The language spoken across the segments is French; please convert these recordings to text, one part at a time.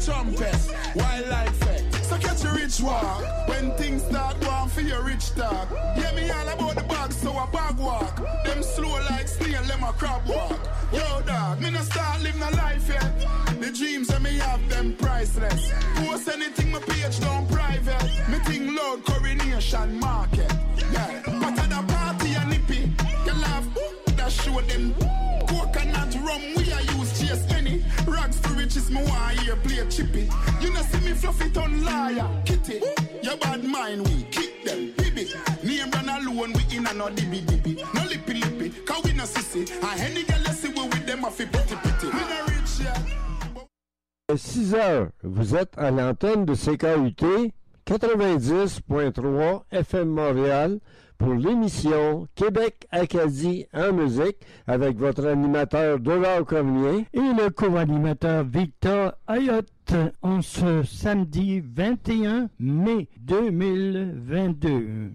trumpet, wildlife fact. So catch a rich walk, when things start going for your rich talk. Yeah, me all about the bag, so a bag walk. Them slow like snail, them a crab walk. Yo dog, me no start living a life yet. The dreams that me have, them priceless. Post anything my page down private. Me think loud coronation market. Yeah, but at the party and nippy, you laugh, that show them. Coconut rum, we are use chase any. Rags for riches, me want here play chippy. You know see me fluffy ton liar, kitty. Your bad mind, we kick them, baby. Name run alone, we in a no dibby dibby. No lippy lippy, cause we no sissy. And any girl you see we with them off pretty pretty. We no rich yet. 6 heures, vous êtes à l'antenne de CKUT 90.3 FM Montréal pour l'émission Québec-Acadie en musique avec votre animateur Dollard Cormier et le co-animateur Victor Ayotte en ce samedi 21 mai 2022.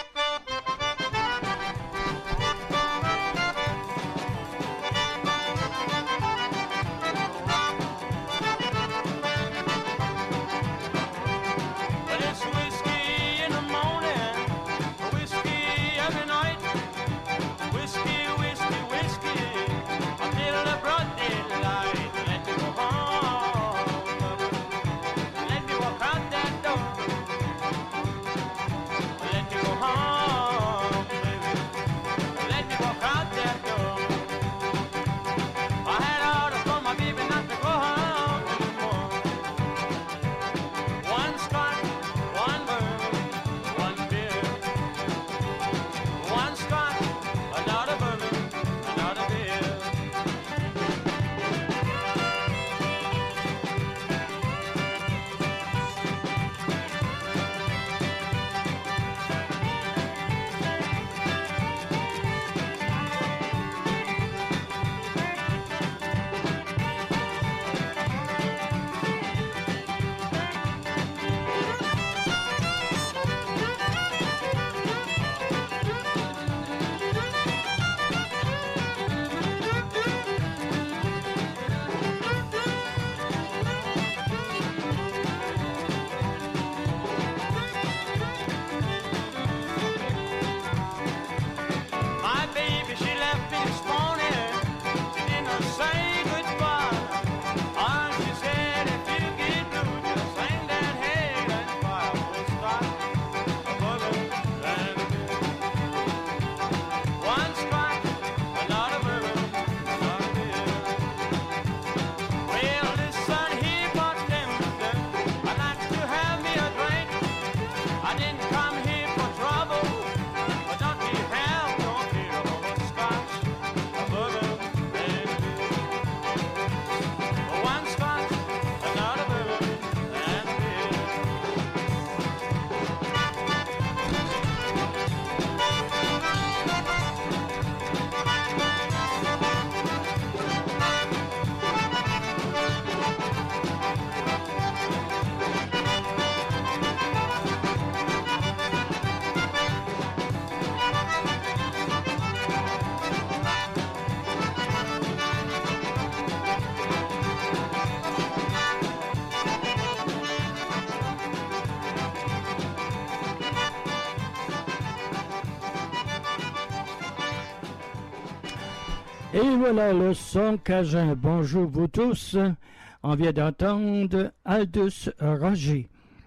Et voilà le son cajun. Bonjour vous tous. On vient d'entendre Aldous Roger.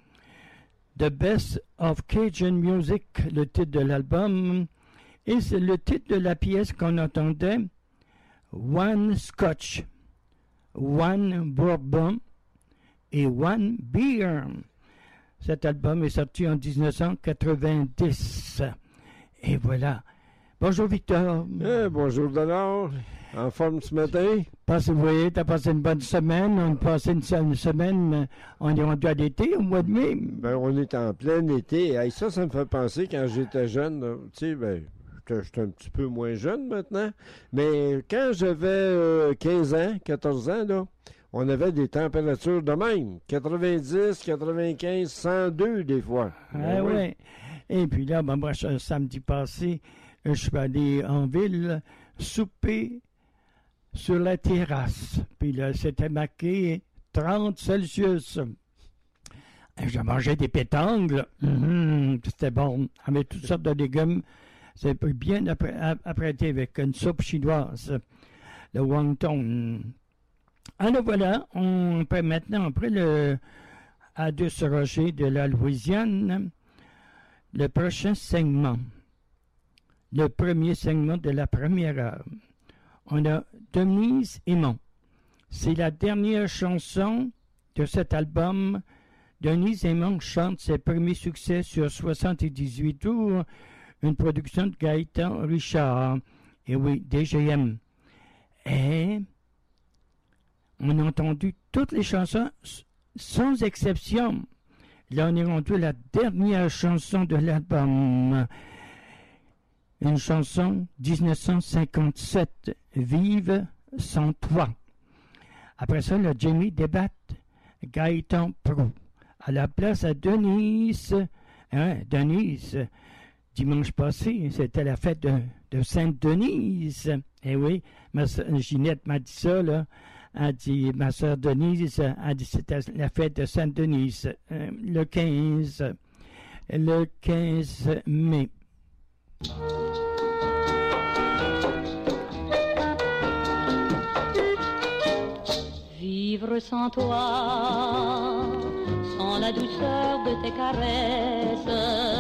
The Best of Cajun Music, le titre de l'album. Et c'est le titre de la pièce qu'on entendait. One Scotch, One Bourbon et One Beer. Cet album est sorti en 1990. Et voilà. Bonjour Victor. Bonjour Donald. En forme ce matin? Vous voyez, tu as passé une bonne semaine. On a passé une semaine, on est rendu à l'été au mois de mai. Ben, on est en plein été. Et ça me fait penser quand j'étais jeune, tu sais, j'étais un petit peu moins jeune maintenant. Mais quand j'avais 15 ans, 14 ans, là, on avait des températures de même. 90, 95, 102 des fois. Ah oui. Et puis là, moi, samedi passé, je suis allé en ville souper sur la terrasse. Puis là, c'était marqué 30 Celsius. J'ai mangé des pétangles. C'était bon. Avec toutes sortes de légumes. C'est bien apprêté avec une soupe chinoise. Le wonton. Alors voilà, on peut maintenant, après le Aldous Roger de la Louisiane, le prochain segment. Le premier segment de la première heure. On a Denise Aymon. C'est la dernière chanson de cet album. Denise Aymon chante ses premiers succès sur 78 tours, une production de Gaëtan Richard. Et oui, DGM. Et on a entendu toutes les chansons sans exception. Là, on est rendu à la dernière chanson de l'album. Une chanson 1957, Vive sans toi. Après ça, le Jimmy débat Gaëtan Pro. À la place à Denise, Denise, dimanche passé, c'était la fête de Sainte-Denise. Eh oui, Ginette m'a dit ça, là. Elle dit, ma soeur Denise, a dit c'était la fête de Sainte-Denise, le 15 mai. Vivre sans toi, sans la douceur de tes caresses,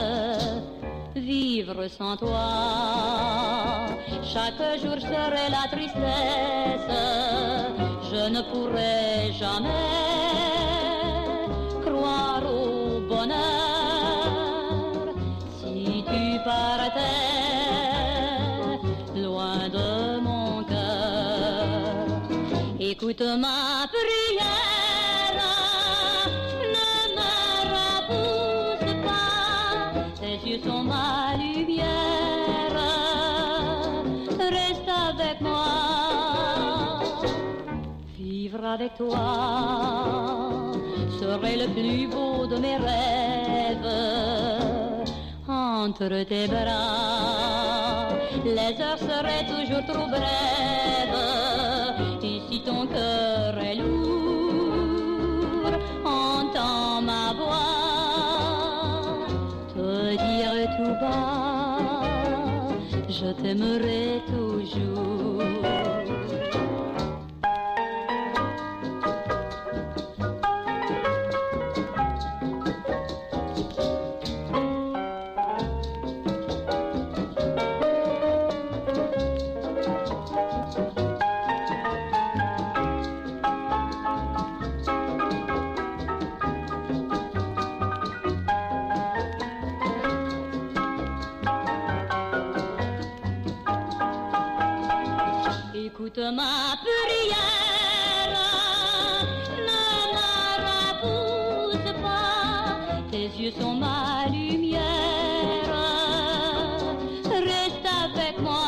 vivre sans toi, chaque jour serait la tristesse, je ne pourrais jamais croire au bonheur si tu partais loin de mon cœur. Écoute ma prière, ne me repousse pas, tes yeux sont ma lumière, reste avec moi. Vivre avec toi serait le plus beau de mes rêves. Entre tes bras, les heures seraient toujours trop brèves. Et si ton cœur est lourd, entends ma voix te dire tout bas, je t'aimerai toujours. Écoute ma prière, ne me repousse pas, tes yeux sont ma lumière, reste avec moi.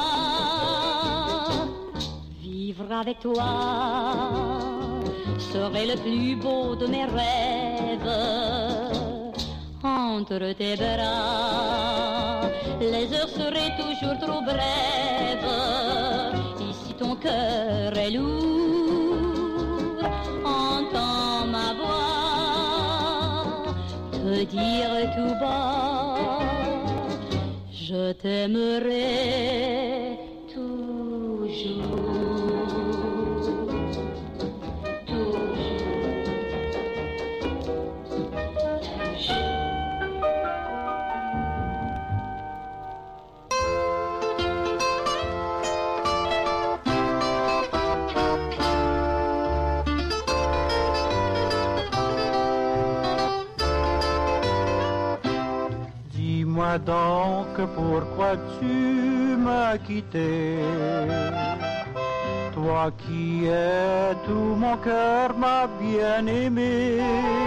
Vivre avec toi serait le plus beau de mes rêves. Entre tes bras, les heures seraient toujours trop brèves. Ton cœur est lourd, entends ma voix te dire tout bas, je t'aimerai toujours. Dis-moi donc pourquoi tu m'as quitté, toi qui es tout mon cœur, ma bien-aimée.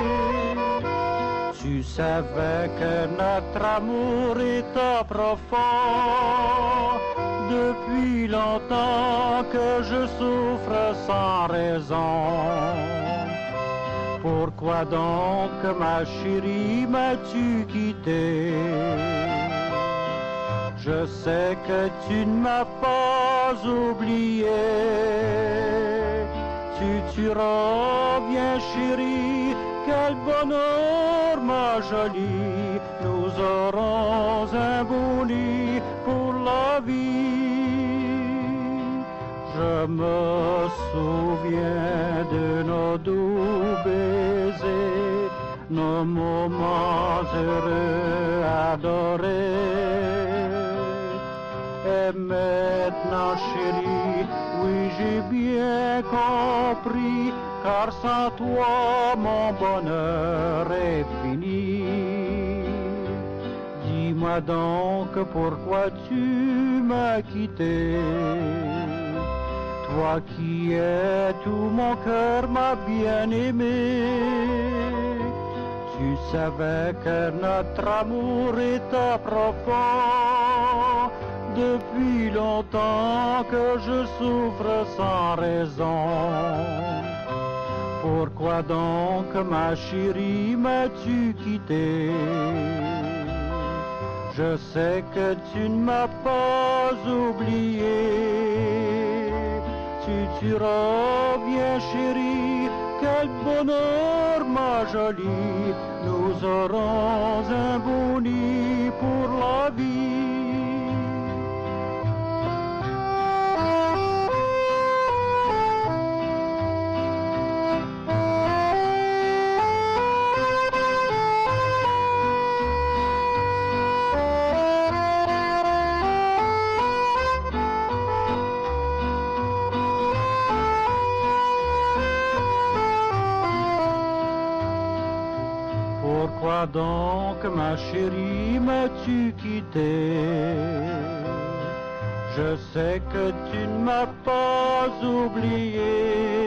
Tu savais que notre amour était profond, depuis longtemps que je souffre sans raison. Pourquoi donc, ma chérie, m'as-tu quitté? Je sais que tu ne m'as pas oublié. tu reviens chérie, quel bonheur ma jolie, nous aurons un beau lit pour la vie. Je me souviens de nos doux baisers, nos moments heureux adorés. Et maintenant chérie, oui j'ai bien compris, car sans toi mon bonheur est fini. Dis-moi donc pourquoi tu m'as quitté, toi qui es tout mon cœur, ma bien-aimée. Tu savais que notre amour était profond, depuis longtemps que je souffre sans raison. Pourquoi donc, ma chérie, m'as-tu quitté? Je sais que tu ne m'as pas oublié. Tu reviens, chérie, quel bonheur, ma jolie, nous aurons un beau lit pour la vie. Pourquoi donc, ma chérie, m'as-tu quitté? Je sais que tu ne m'as pas oublié.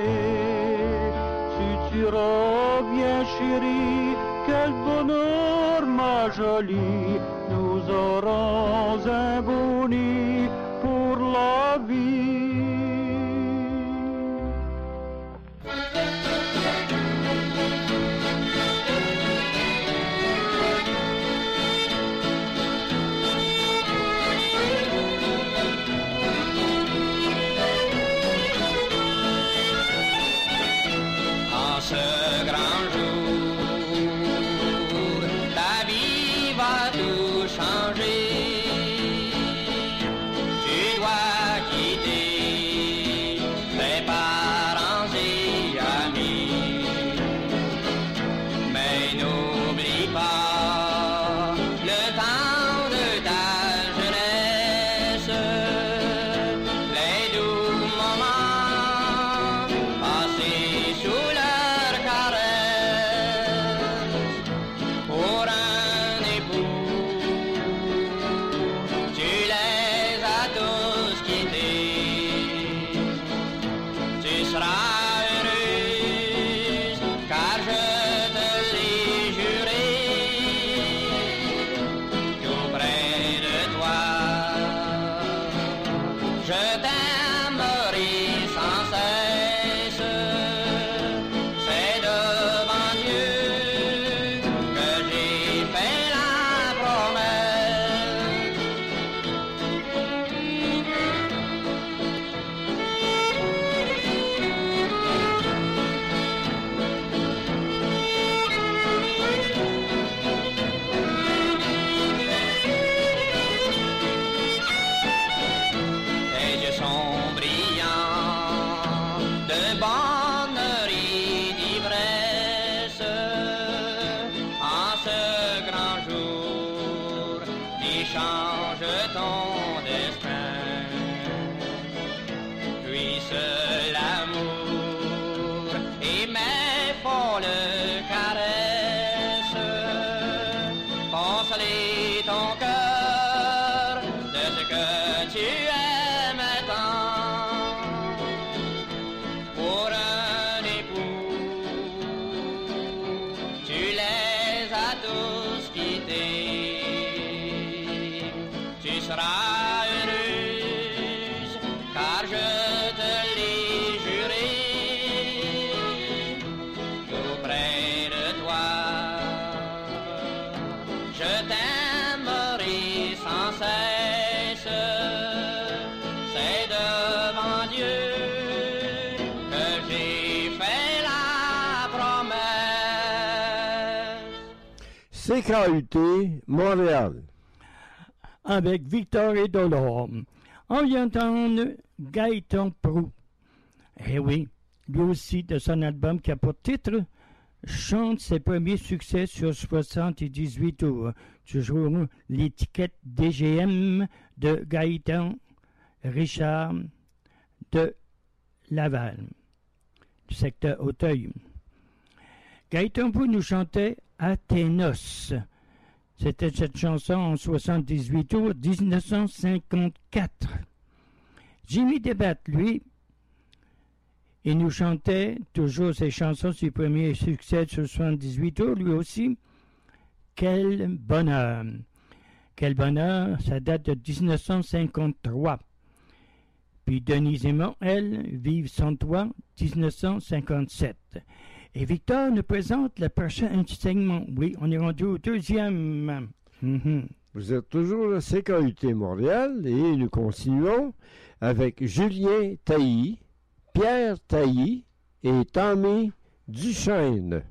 Si tu reviens, chérie, quel bonheur, ma jolie, nous aurons un beau lit pour la vie. C'est devant Dieu que j'ai CKUT Montréal. Avec Victor et Dolore. On vient d'entendre Gaëtan Proulx. Eh oui, lui aussi de son album qui a pour titre chante ses premiers succès sur 78 tours. Toujours l'étiquette DGM de Gaëtan Richard de Laval, du secteur Auteuil. Gaëtan Proulx nous chantait Athénos. C'était cette chanson en 78 tours, 1954. Jimmy Desbattes, lui, il nous chantait toujours ses chansons, ses premiers succès sur 78 tours, lui aussi. Quel bonheur! Quel bonheur, ça date de 1953. Puis Denise Aymon, elle, Vive sans toi, 1957. Et Victor nous présente le prochain segment. Oui, on est rendu au deuxième. Vous êtes toujours à CKUT Montréal et nous continuons avec Julien Tailly, Pierre Tailly et Tommy Duchesne.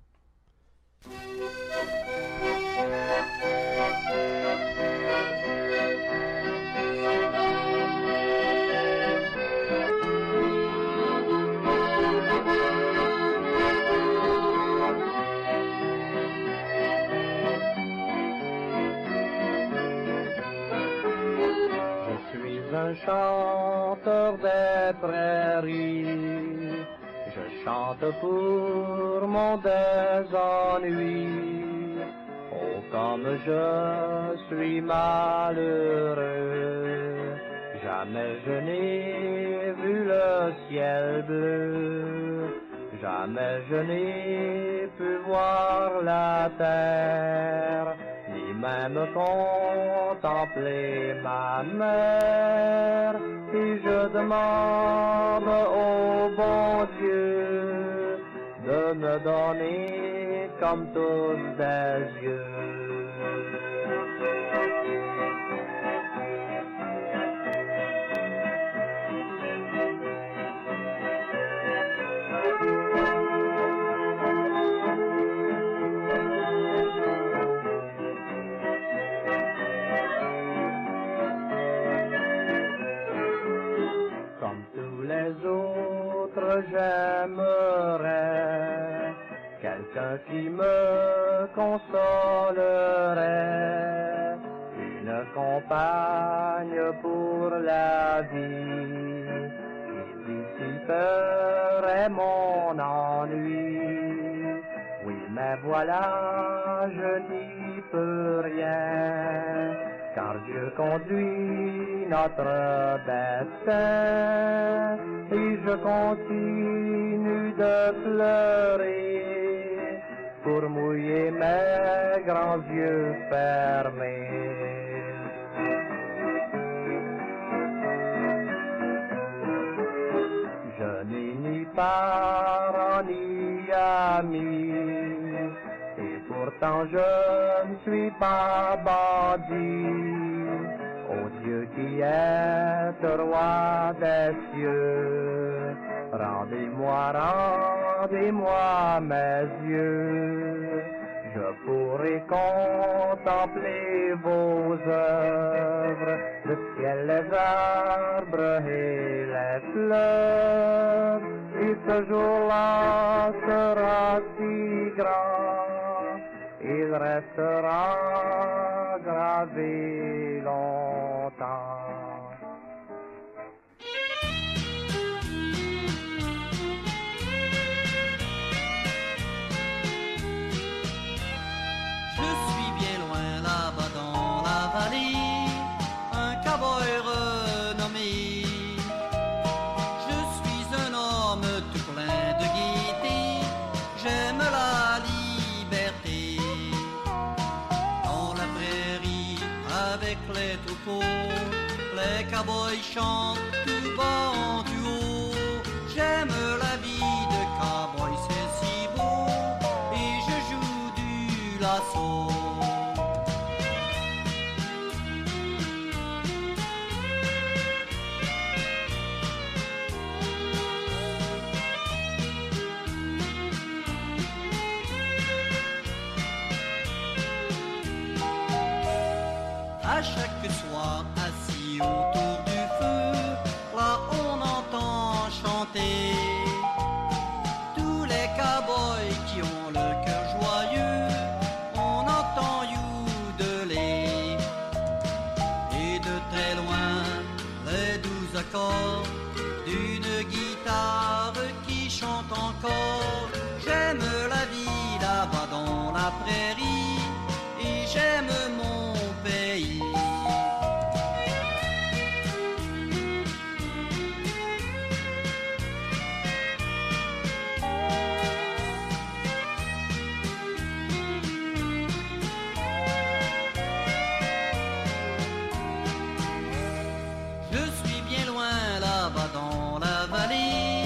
Un chanteur des prairies, je chante pour mon désennui. Oh, comme je suis malheureux, jamais je n'ai vu le ciel bleu, jamais je n'ai pu voir la terre, ni même contempler ma mère. Et je demande au bon Dieu de me donner comme tous des yeux. Les autres, j'aimerais quelqu'un qui me consolerait, une compagne pour la vie, qui dissiperait mon ennui. Oui, mais voilà, je n'y peux rien, car Dieu conduit notre destin, et je continue de pleurer pour mouiller mes grands yeux fermés. Je n'ai ni parents ni amis, et pourtant je ne suis pas bandit. Ô Dieu qui est roi des cieux, rendez-moi mes yeux. Je pourrai contempler vos œuvres, le ciel, les arbres et les fleurs. Et ce jour-là sera si grand, il restera gravé longtemps. Je suis bien loin là-bas dans la vallée, un cowboy renommé. Je suis un homme tout plein de gaieté, j'aime la liberté. Dans la prairie, avec les troupeaux, les cowboys chantent tout bas en tout haut. J'aime la vie de cowboy, c'est si beau, et je joue du lasso. À chaque soir, assis autour du feu, là on entend chanter tous les cow-boys qui ont le cœur joyeux. On entend youdeler et de très loin les 12 accords d'une guitare qui chante encore. J'aime la vie là-bas dans la prairie et j'aime mon pays. Je suis bien loin là-bas dans la vallée.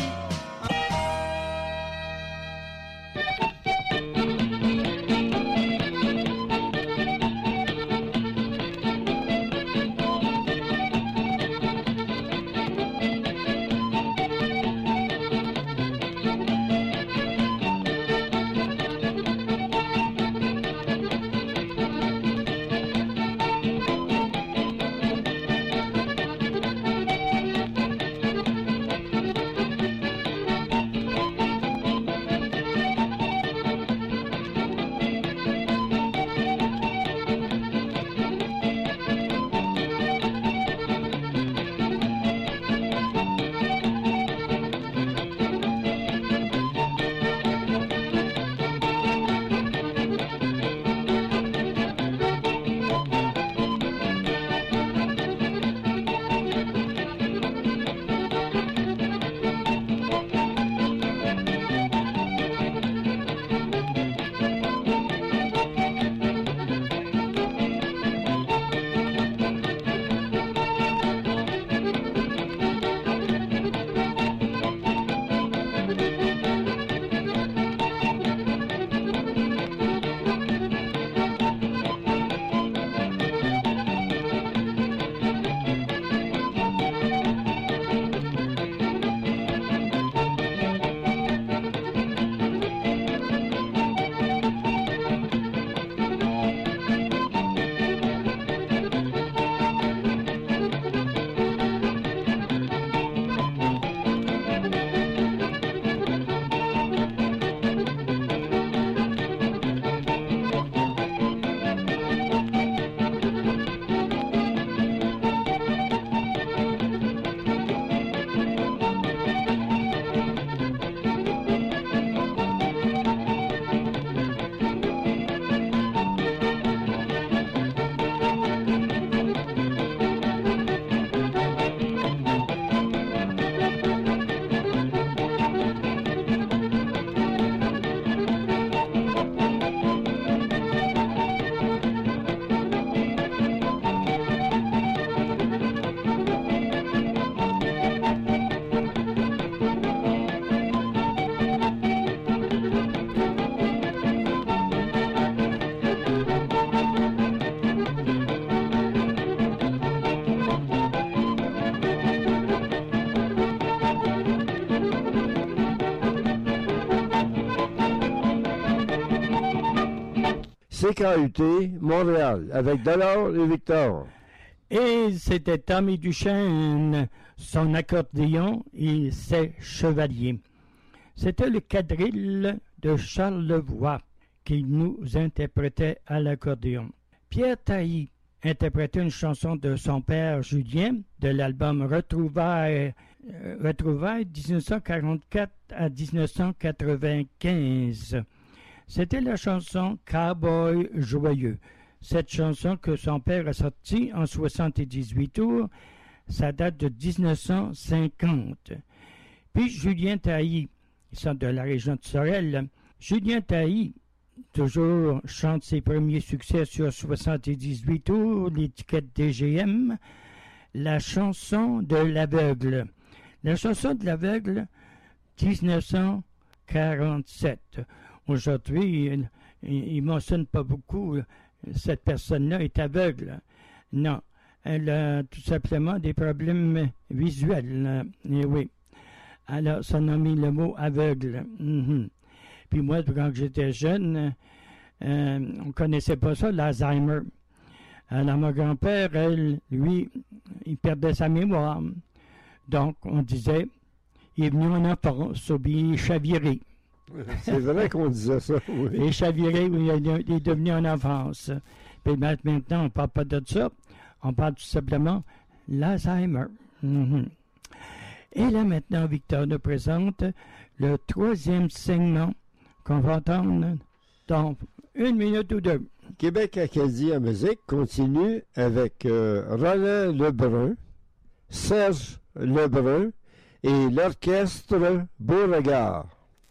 CKUT, Montréal, avec Delors et Victor. Et c'était Tommy Duchesne, son accordéon et ses chevaliers. C'était le quadrille de Charles Levoix qui nous interprétait à l'accordéon. Pierre Tailly interprétait une chanson de son père Julien de l'album Retrouvailles 1944 à 1995. C'était la chanson Cowboy Joyeux. Cette chanson que son père a sortie en 78 tours, ça date de 1950. Puis Julien Tailly, ils sont de la région de Sorel. Julien Tailly, toujours chante ses premiers succès sur 78 tours, l'étiquette DGM, la chanson de l'aveugle. La chanson de l'aveugle, 1947. Aujourd'hui, il ne mentionne pas beaucoup, cette personne-là est aveugle. Non, elle a tout simplement des problèmes visuels. Et oui. Alors, ça a mis le mot aveugle. Puis moi, quand j'étais jeune, on ne connaissait pas ça, l'Alzheimer. Alors, mon grand-père, lui, il perdait sa mémoire. Donc, on disait, il est venu en enfance, ou bien il est chaviré. C'est vrai qu'on disait ça, oui. Il est chaviré, ou il est devenu en enfance. Puis maintenant, on ne parle pas de ça. On parle tout simplement l'Alzheimer. Mm-hmm. Et là, maintenant, Victor nous présente le 3e segment qu'on va entendre dans 1 minute ou 2. Québec Acadie en musique continue avec Roland Lebrun, Serge Lebrun et l'orchestre Beauregard.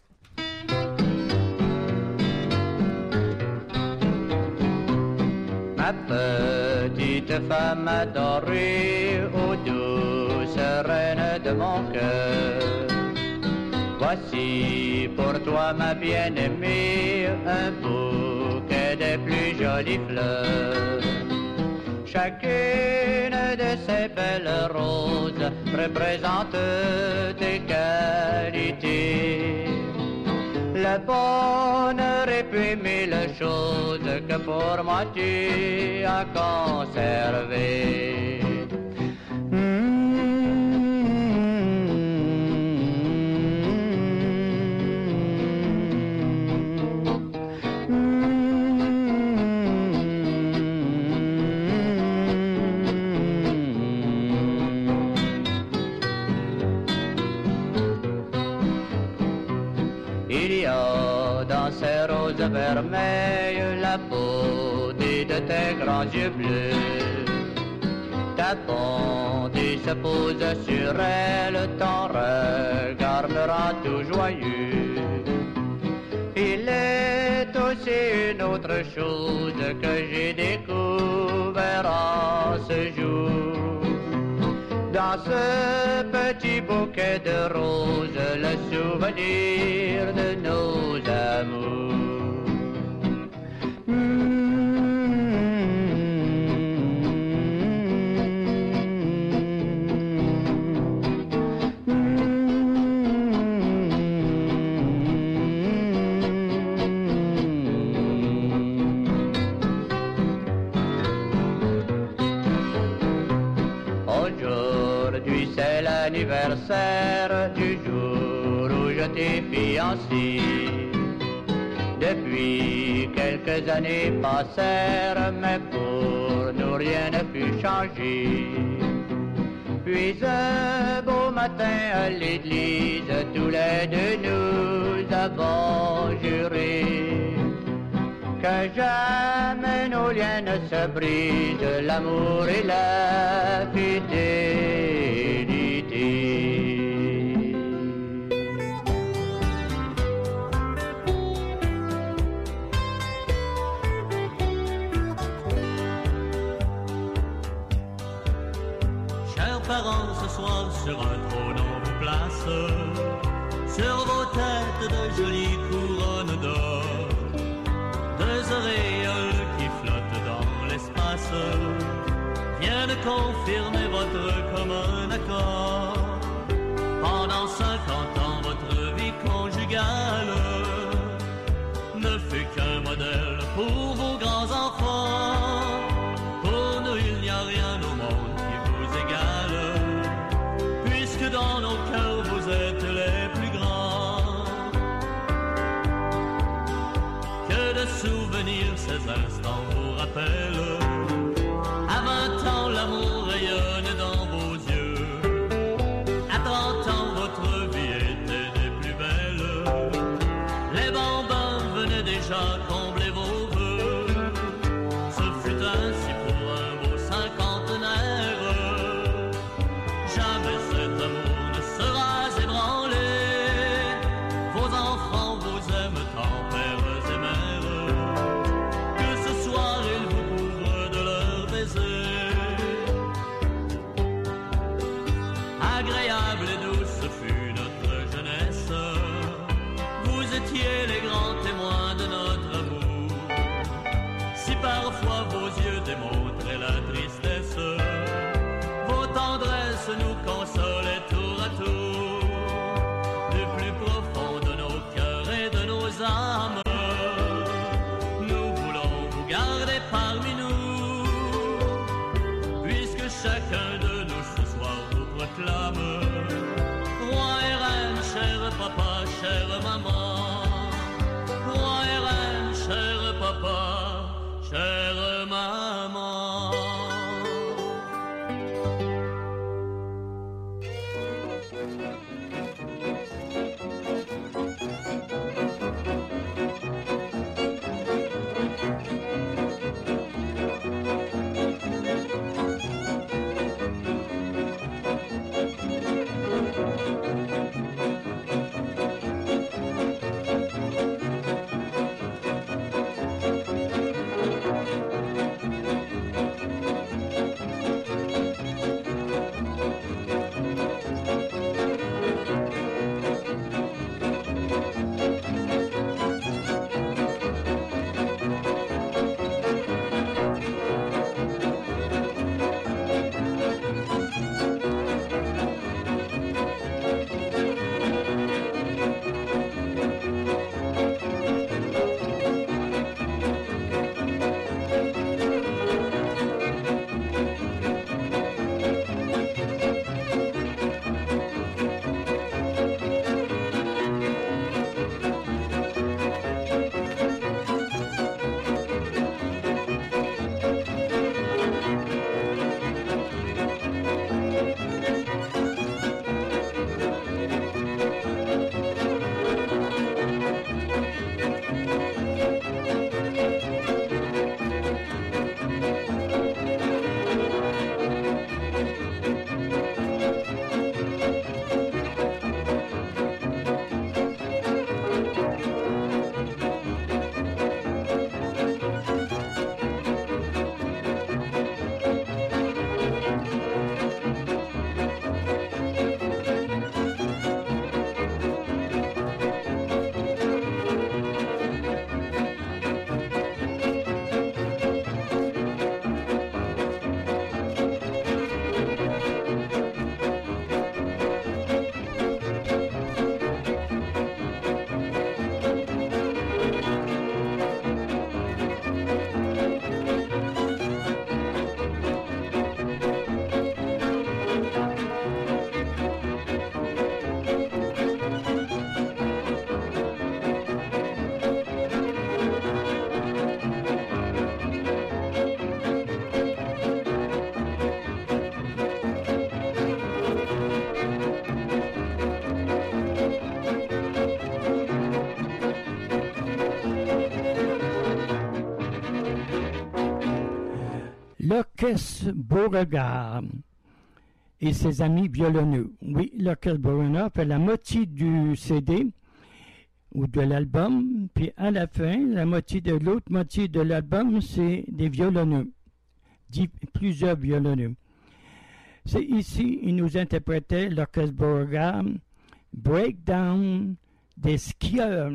Ma petite femme adorée, ô douce reine de mon cœur, voici pour toi ma bien-aimée un bouquet des plus jolies fleurs. Chacune de ces belles roses représente tes qualités. Le bonheur et puis mille choses que pour moi tu as conservé. Ces roses vermeilles, la beauté de tes grands yeux bleus. Ta bonté se pose sur elle, ton regard me rend tout joyeux. Il est aussi une autre chose que j'ai découvert en ce jour. Dans ce petit bouquet de roses, le souvenir de nos amours. C'est l'anniversaire du jour où je t'ai fiancé. Depuis quelques années passèrent, mais pour nous rien ne fut changé. Puis un beau matin à l'église, tous les deux nous avons juré que jamais nos liens ne se brisent, l'amour et la fidélité. Chers parents, ce soir sur un trône on vous place, sur vos têtes de jolies couronnes d'or, deux auréoles qui flottent dans l'espace viennent confirmer votre commun accord. Pendant 50 ans, votre vie conjugale ne fut qu'un modèle pour vos grands-enfants. Pour nous, il n'y a rien au monde qui vous égale, puisque dans nos cœurs, vous êtes les plus grands. Que de souvenirs, ces instants vous rappellent. À 20 ans, l'amour rayonne dans vos yeux. À 30 ans, votre vie était des plus belles. Les bambins venaient déjà combler vos vœux. Ce fut ainsi pour un beau cinquantenaire. Jamais cet amour ne sera ébranlé. Vos enfants vous aiment tant, pères et mères, que ce soir ils vous couvrent de leurs baisers. Agréable et douce fut notre jeunesse. Vous étiez les grands témoins de notre amour. l'Orchestre Beauregard et ses amis violonneux. Oui, l'Orchestre Beauregard fait la moitié du CD ou de l'album, puis à la fin, la moitié de l'autre moitié de l'album, c'est des violonneux, plusieurs violonneux. C'est ici, il nous interprétait l'Orchestre Beauregard, Breakdown des skieurs,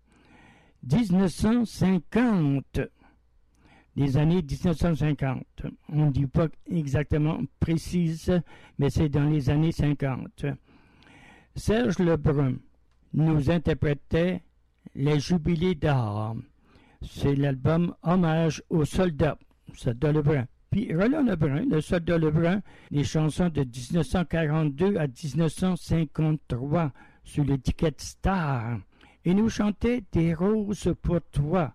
1950, les années 1950. On ne dit pas exactement précise, mais c'est dans les années 50. Serge Lebrun nous interprétait Les Jubilés d'or. C'est l'album Hommage aux soldats, Soldat Lebrun. Puis Roland Lebrun, le Soldat Lebrun, les chansons de 1942 à 1953 sur l'étiquette Star. Et nous chantait Des roses pour toi,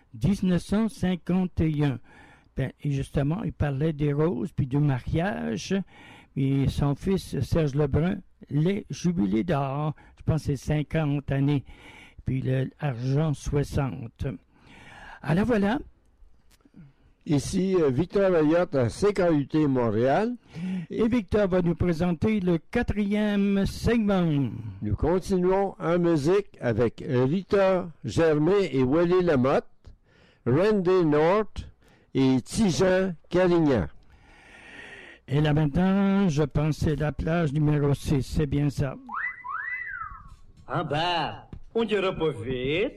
1951. Ben, et justement, il parlait des roses, puis du mariage. Et son fils, Serge Lebrun, les Jubilés d'or, je pense que c'est 50 années, puis l'argent 60. Alors voilà. Ici, Victor Elliott à CKUT Montréal. Et Victor va nous présenter le 4e segment. Nous continuons en musique avec Rita Germain et Wally Lamotte, Randy North et Tijan Carignan. Et là maintenant, je pense que c'est la plage numéro 6, c'est bien ça. En bas, on dira pas vite.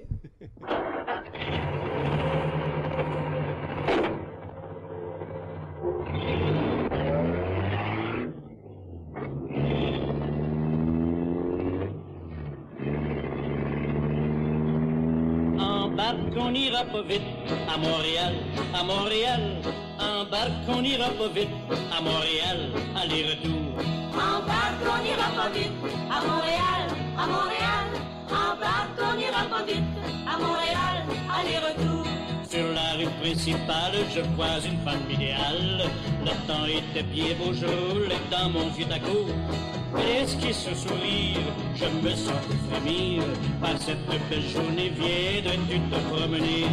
Embarque, on n'ira pas vite à Montréal, à Montréal. Embarque, on n'ira pas vite à Montréal, aller-retour. Embarque, on n'ira pas vite à Montréal, à Montréal. Embarque, on n'ira pas vite à Montréal, aller-retour. Sur la rue principale, je vois une femme idéale. Le temps était bien beau, je roulais dans mon vieux taco. Elle esquisse ce sourire, je me sens frémir. Par cette belle journée, viendrais-tu te promener?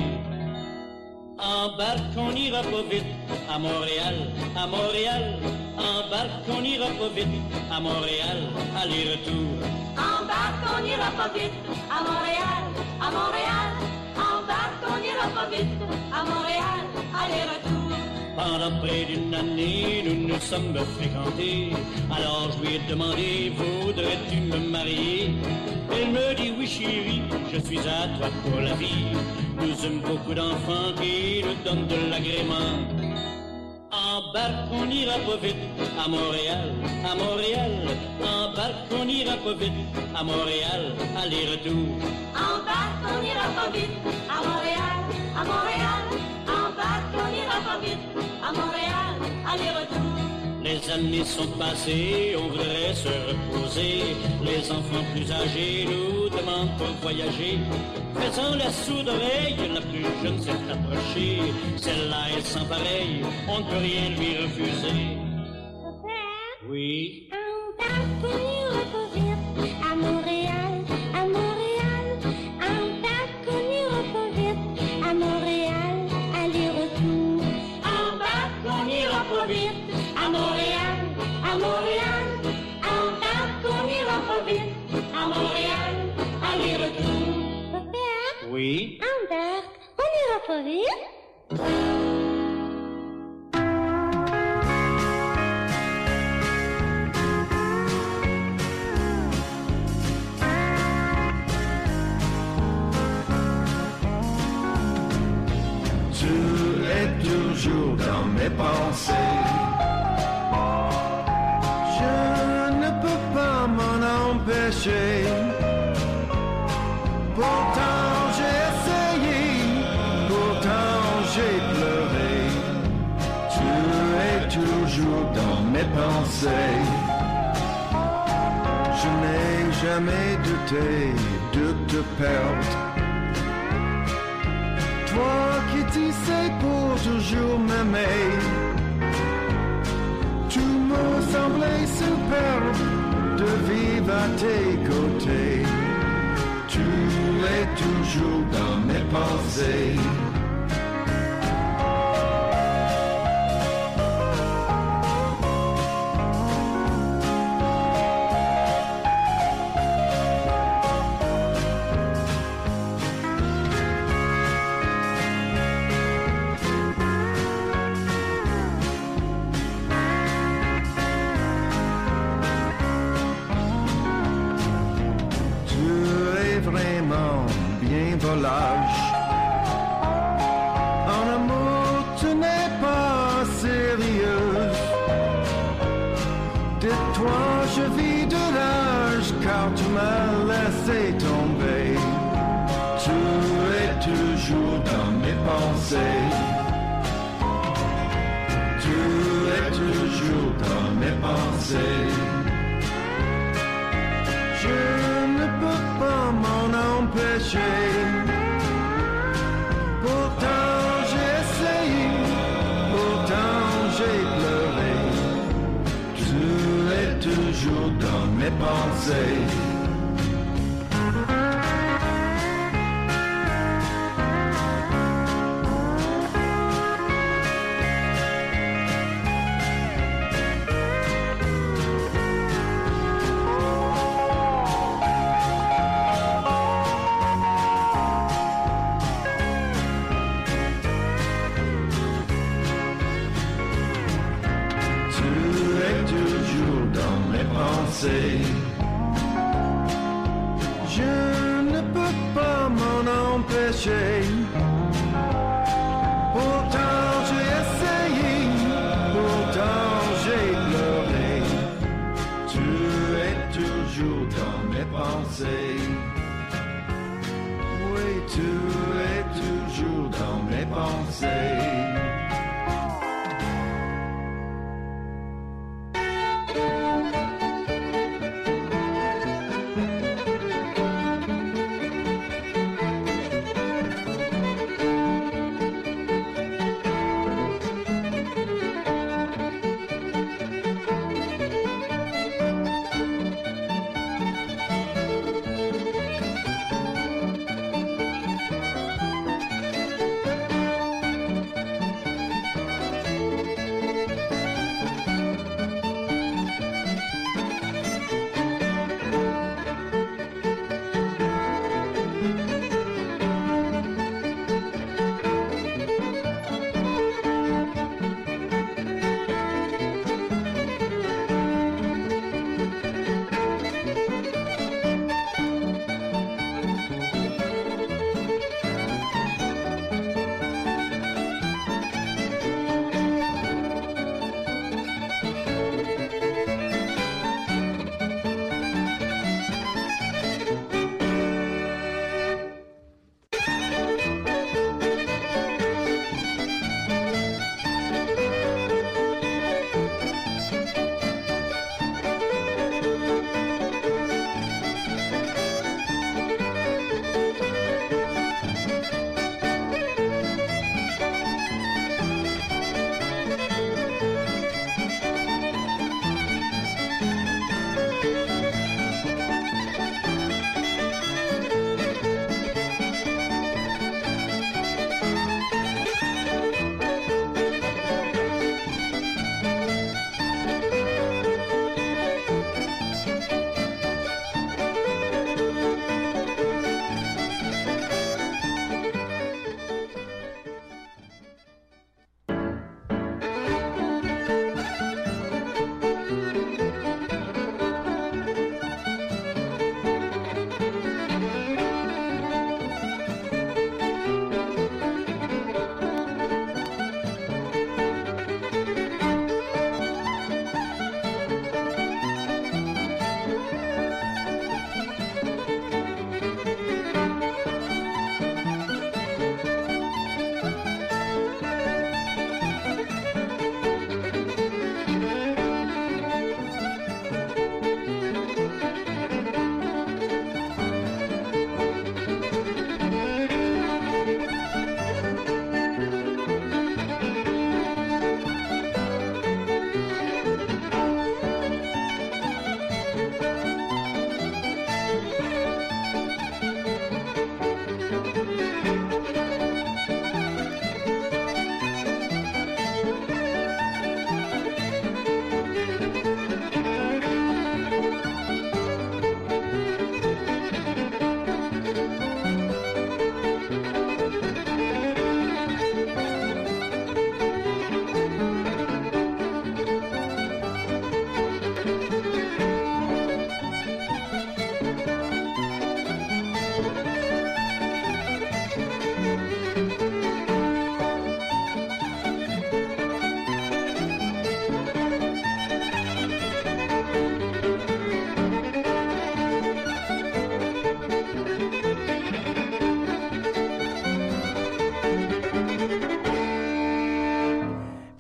Embarque, on n'ira pas vite à Montréal, à Montréal. Embarque, on n'ira pas vite à Montréal, aller-retour. Embarque, on n'ira pas vite à Montréal, à Montréal. Embarque, on n'ira pas vite à Montréal, aller-retour. Pendant près d'une année, nous nous sommes fréquentés. Alors je lui ai demandé, voudrais-tu me marier? Elle me dit, oui chérie, je suis à toi pour la vie. Nous aimons beaucoup d'enfants qui nous donnent de l'agrément. Embarque, on n'ira pas vite à Montréal, à Montréal. Embarque, on n'ira pas vite à Montréal, aller-retour. Embarque, on n'ira pas vite à Montréal, à Montréal. Embarque, on n'ira pas vite à Montréal, aller-retour. Les années sont passées, on voudrait se reposer. Les enfants plus âgés nous demandent pour voyager. Faisant la sourde oreille, la plus jeune s'est approchée. Celle-là est sans pareil, on ne peut rien lui refuser. Papa? Oui? Embarque, on n'ira pas vite à Montréal, à Montréal. Embarque, on n'ira pas vite à Montréal, aller-retour. Embarque, on n'ira pas vite à Montréal, à Montréal. Embarque, on n'ira pas vite à Montréal, aller-retour. Papa? Oui? Embarque, on n'ira pas vite? Tu es toujours dans mes pensées. Je ne peux pas m'en empêcher. Pourtant j'ai essayé, pourtant j'ai pleuré. Tu es toujours dans mes pensées. Je n'ai jamais douté de te perdre. Toi qui disais pour toujours m'aimer, tout me semblait superbe de vivre à tes côtés. Tu es toujours dans mes pensées. car tu m'as laissé tomber. Tu es toujours dans mes pensées. Tu es toujours dans mes pensées. Je ne peux pas m'en empêcher. Pourtant j'ai essayé, pourtant j'ai pleuré. Tu es toujours dans mes pensées. Je ne peux pas m'en empêcher. Pourtant j'ai essayé, pourtant j'ai pleuré. Tu es toujours dans mes pensées. Oui, tu es toujours dans mes pensées.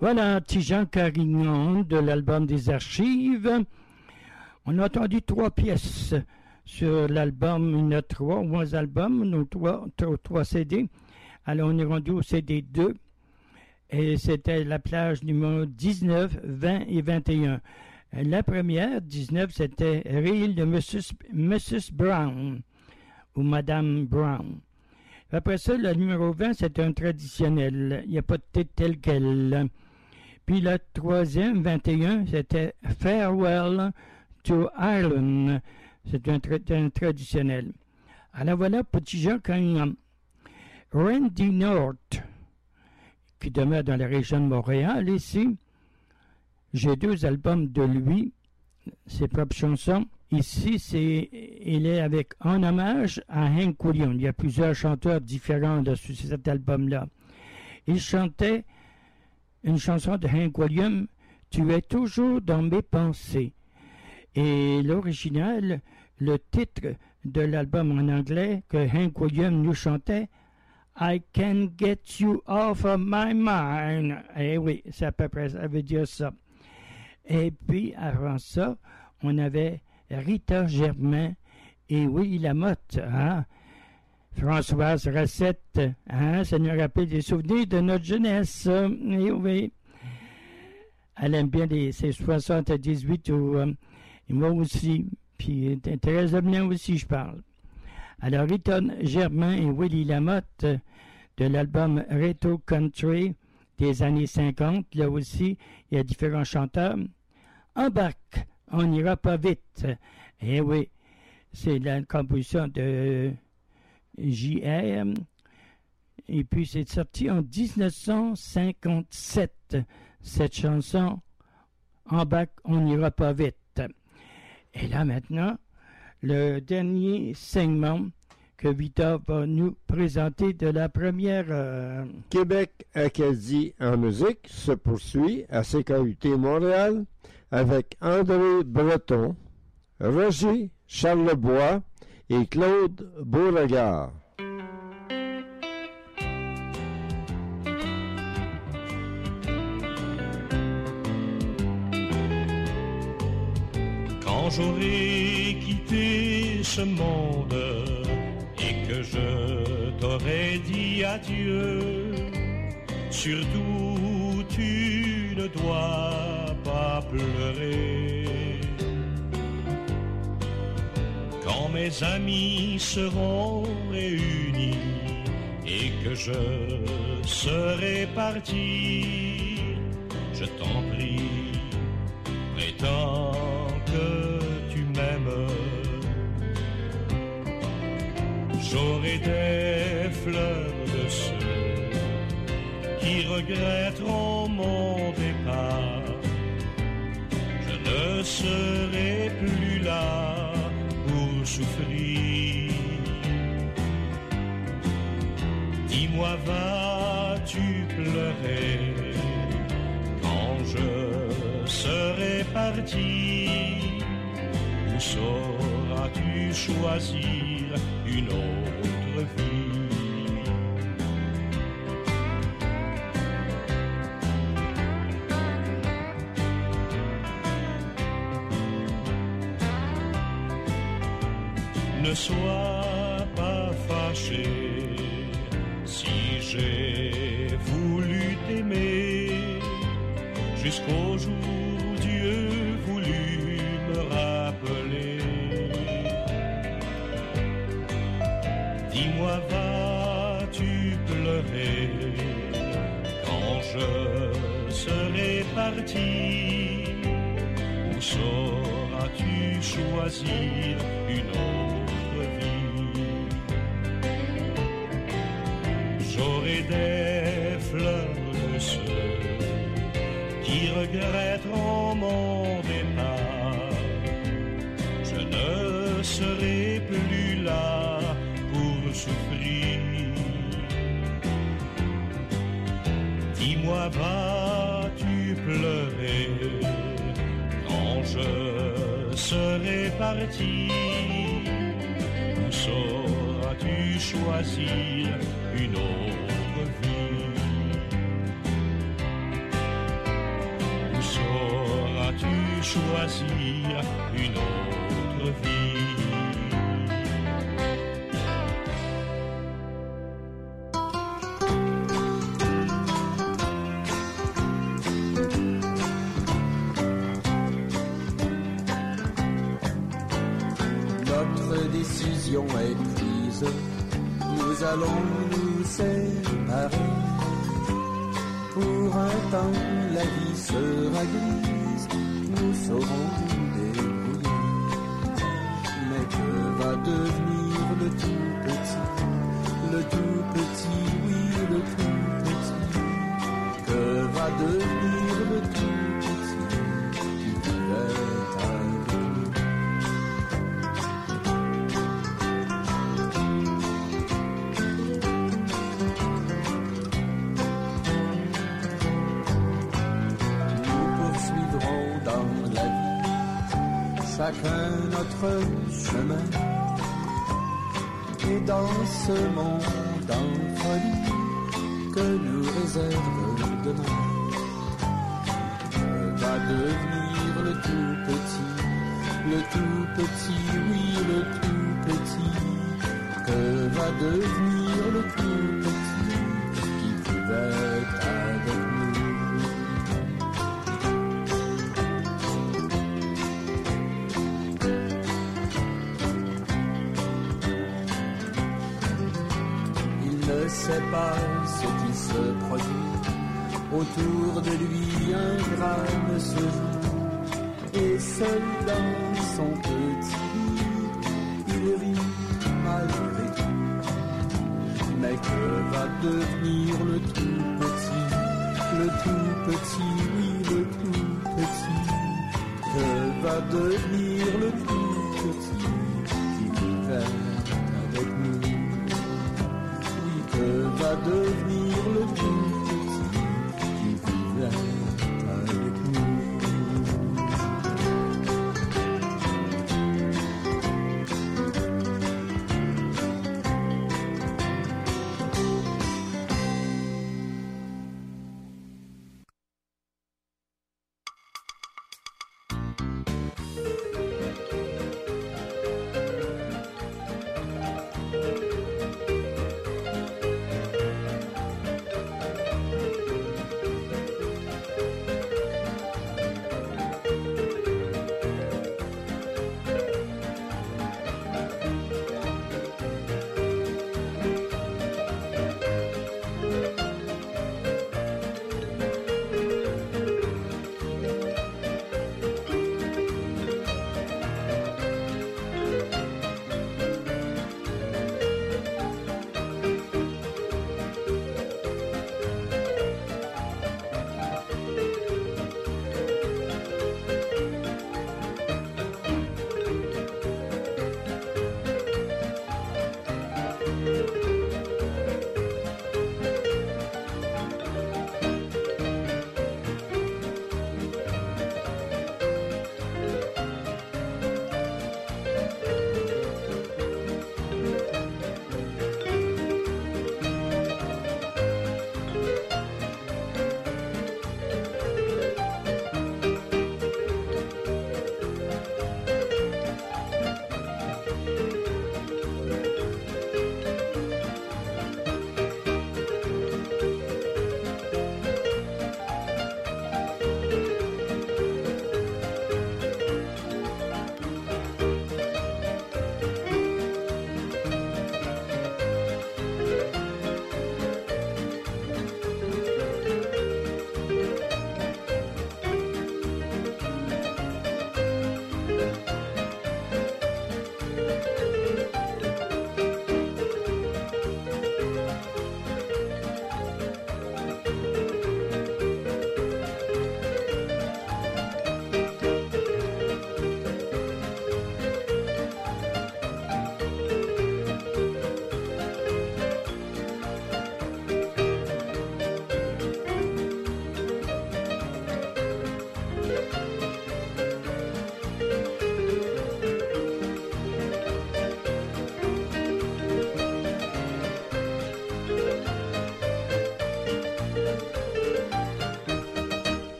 Voilà, Tijan Carignan de l'album des Archives. On a entendu 3 pièces sur l'album. Il y en a 3 ou 1 albums, donc 3 CD. Alors, on est rendu au CD 2. Et c'était la plage numéro 19, 20 et 21. La première, 19, c'était Reel de Mrs. Brown ou Madame Brown. Après ça, le numéro 20, c'était un traditionnel. Il n'y a pas de titre tel quel. Puis la troisième, 21, c'était Farewell to Ireland. C'est un traditionnel. Alors voilà, petit Jean Carignan. Randy North, qui demeure dans la région de Montréal ici. J'ai 2 albums de lui, ses propres chansons. Ici, il est avec en hommage à Hank Williams. Il y a plusieurs chanteurs différents sur cet album-là. Il chantait une chanson de Hank Williams, « Tu es toujours dans mes pensées ». Et l'original, le titre de l'album en anglais que Hank Williams nous chantait, « I can't get you off of my mind ». Eh oui, c'est à peu près, ça veut dire ça. Et puis, avant ça, on avait Rita Germain et Willy Lamotte, hein? Françoise Racette, hein? Ça nous rappelle des souvenirs de notre jeunesse. Et oui, elle aime bien ses 78 et moi aussi. Puis Thérèse Lemelin aussi, je parle. Alors, Rita Germain et Willy Lamotte de l'album Retro Country des années 50. Là aussi, il y a différents chanteurs. Embarque, on n'ira pas vite. Eh oui, c'est la composition de J.R. Et puis, c'est sorti en 1957, cette chanson Embarque, on n'ira pas vite. Et là, maintenant, le dernier segment que Victor va nous présenter de la première... Québec Acadie en musique se poursuit à CKUT Montréal avec André Breton, Roger Charlebois et Claude Beauregard. Quand j'aurai quitté ce monde et que je t'aurai dit adieu, surtout tu ne dois pas pleurer. Quand mes amis seront réunis et que je serai parti, je t'en prie, prétends que tu m'aimes. J'aurai des fleurs de ceux qui regretteront mon départ. Je ne serai plus là pour souffrir. Dis-moi, vas-tu pleurer quand je serai parti? Ou sauras-tu choisir une autre vie? Ne sois pas fâché si j'ai voulu t'aimer jusqu'au jour où Dieu voulut me rappeler. Dis-moi, vas-tu pleurer quand je serai parti? Ou sauras-tu choisir une autre vie? J'aurai des fleurs de ceux qui regretteront mon départ. Je ne serai plus là pour souffrir. Dis-moi, vas-tu pleurer quand je serai parti? Ou sauras-tu choisir une autre vie? choisir une autre vie. Notre décision est prise, nous allons nous séparer. Pour un temps, la vie sera grise, nous saurons nous débrouiller. Mais que va devenir le tout petit, le tout petit, oui, le tout petit? Que va devenir le tout petit qui vivait avec nous? Chacun notre chemin, et dans ce monde en folie que nous réserve demain, va devenir le tout petit, oui, le tout petit, que va devenir le tout petit qui vivait avec nous. Ne sait pas ce qui se produit autour de lui, un drame se joue, et seul dans son petit lit, il rit malgré tout. Mais que va devenir le tout petit, oui, le tout petit? Que va devenir le tout petit qui vivait avec nous? Que va devenir le tout petit qui vivait avec nous?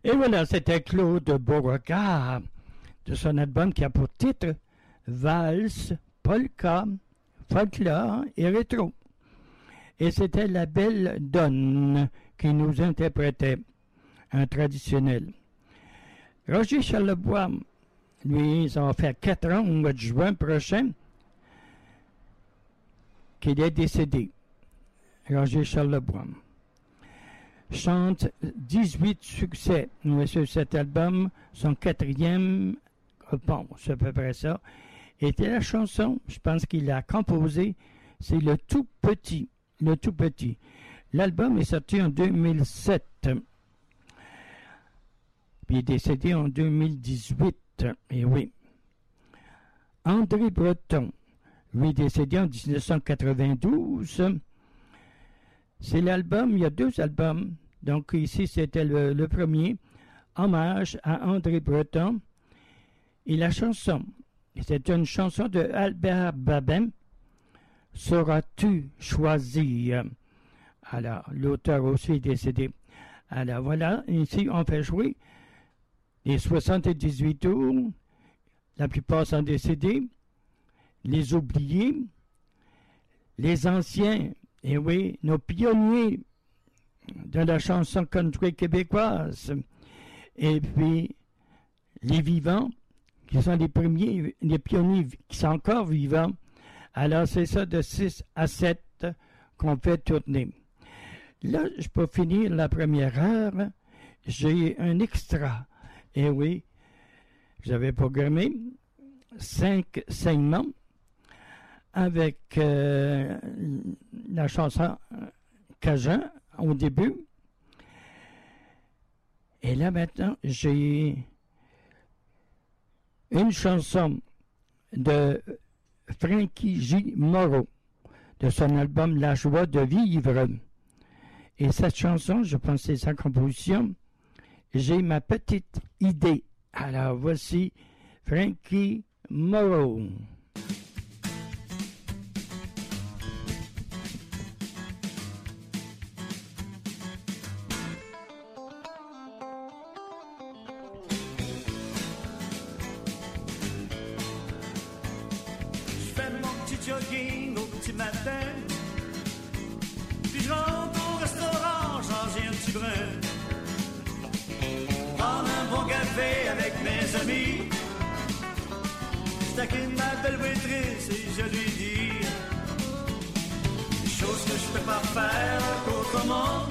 Et voilà, c'était Claude Beauregard de son album qui a pour titre Valse, Polka, Folklore et Rétro. Et c'était La Belle Donne qui nous interprétait un traditionnel. Roger Charlebois, lui, ça va faire 4 ans au mois de juin prochain qu'il est décédé. Roger Charlebois chante 18 succès. Sur cet album, son 4e, bon, c'est à peu près ça, était la chanson, je pense qu'il a composé, c'est Le Tout Petit. Le Tout Petit. L'album est sorti en 2007. Puis il est décédé en 2018. Et oui. André Breton, lui décédé en 1992. C'est l'album, il y a 2 albums. Donc ici, c'était le premier, hommage à André Breton. Et la chanson, c'est une chanson de Albert Babin, Sauras-tu choisir? Alors, l'auteur aussi est décédé. Alors voilà, ici, on fait jouer les 78 tours, la plupart sont décédés, les oubliés, les anciens, et oui, nos pionniers de la chanson country québécoise, et puis les vivants, qui sont les premiers, les pionniers qui sont encore vivants. Alors, c'est ça de 6 à 7 qu'on fait tourner. Là, je peux finir la première heure. J'ai un extra. Et oui, j'avais programmé 5 segments avec la chanson Cajun au début. Et là, maintenant, j'ai une chanson de Frankie J. Moreau, de son album La joie de vivre. Et cette chanson, je pense que c'est sa composition, J'ai ma petite idée. Alors voici Frankie Moreau. Jogging au petit matin, puis je rentre au restaurant changer un petit brin, prendre un bon café avec mes amis, je taquine ma belle waitress et je lui dis des choses que je peux pas faire qu'autrement,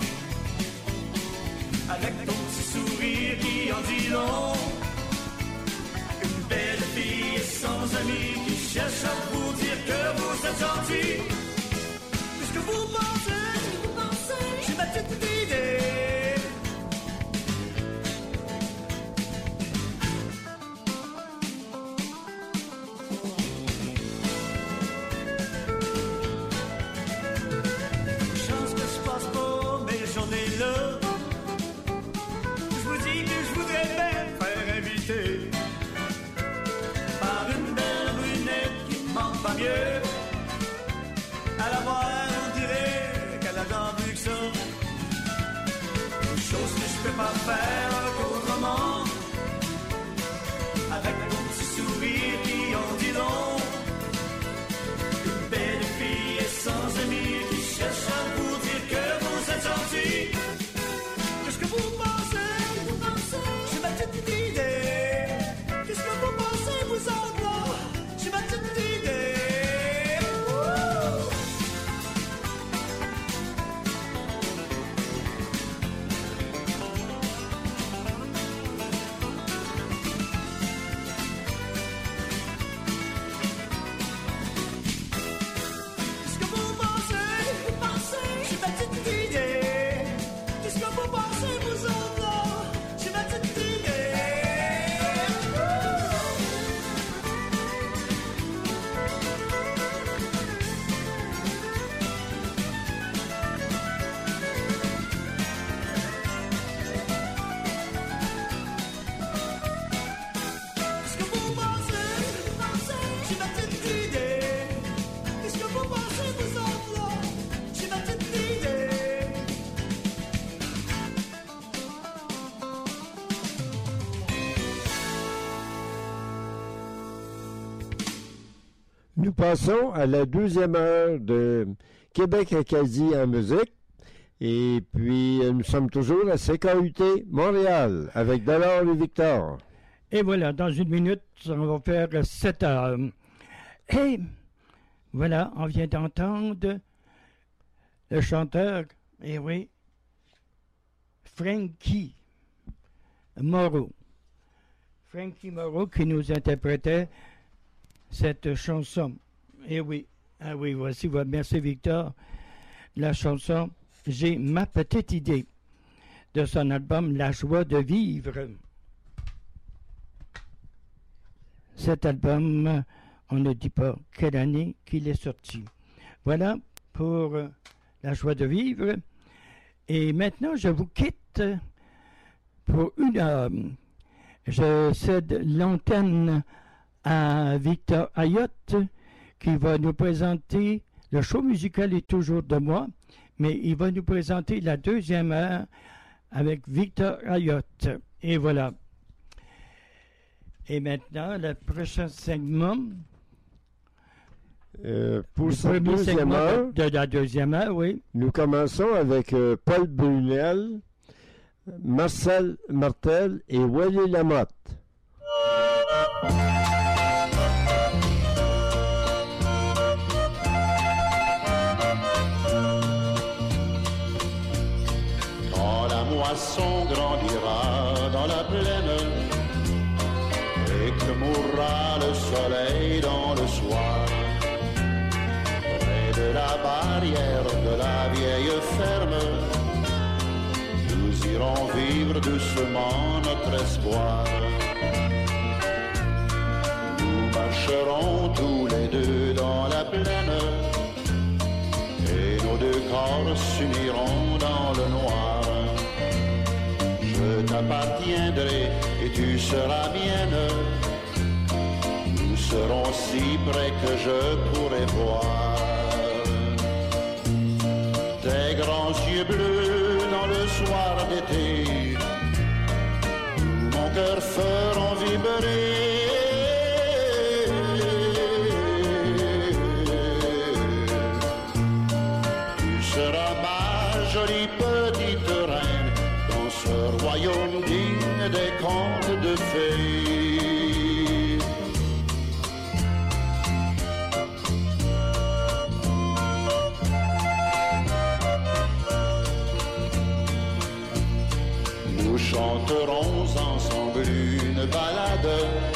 avec ton petit sourire qui en dit long, une belle fille sans amis qui cherche à vous dire que vous êtes gentil. Qu'est-ce que vous pensez? J'ai ma petite idée. Chance que je passe pas mes journées là. Je vous dis que je voudrais bien me faire inviter par une belle brunette qui ne manque pas mieux. À la voir, on dirait qu'elle a tant vu que ça. Une chose que je peux pas faire qu'autrement, avec ton petit sourire qui en dit long. Une belle fille et sans amis qui cherche à vous dire que vous êtes gentil. Qu'est-ce que vous pensez? J'ai ma petite idée. Qu'est-ce que vous pensez, vous autres là? J'ai ma petite idée. Nous passons à la 12e heure de Québec-Acadie en musique. Et puis, nous sommes toujours à CKUT Montréal avec Delors et Victor. Et voilà, dans une minute, on va faire 7 heures. Et voilà, on vient d'entendre le chanteur, eh oui, Frankie Moreau. Frankie Moreau qui nous interprétait cette chanson. Eh oui, ah oui, voici, merci Victor, la chanson « J'ai ma petite idée » de son album « La joie de vivre ». Cet album, on ne dit pas quelle année qu'il est sorti. Voilà pour La joie de vivre. Et maintenant, je vous quitte pour une heure. Je cède l'antenne à Victor Ayotte qui va nous présenter, le show musical est toujours de moi, mais il va nous présenter la 2e heure avec Victor Ayotte. Et voilà. Et maintenant, le prochain segment. Pour ce deuxième heure, de la 2e heure, oui. Nous commençons avec Paul Brunel, Marcel Martel et Wally Lamotte. Quand la moisson grandira dans la plaine et que mourra le soleil dans le soir, près de la barrière de la vieille ferme, nous irons vivre doucement notre espoir. Nous marcherons tous les deux dans la plaine et nos deux corps s'uniront dans le noir. Je t'appartiendrai et tu seras mienne. Nous serons si près que je pourrai voir tes grands yeux bleus dans le soir d'été, où mon cœur feront vibrer. Tu seras ma jolie petite reine dans ce royaume digne des contes de fées. Nous chanterons ensemble une ballade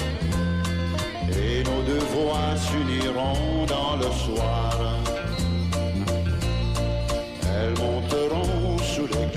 et nos deux voix s'uniront dans le soir. Elles monteront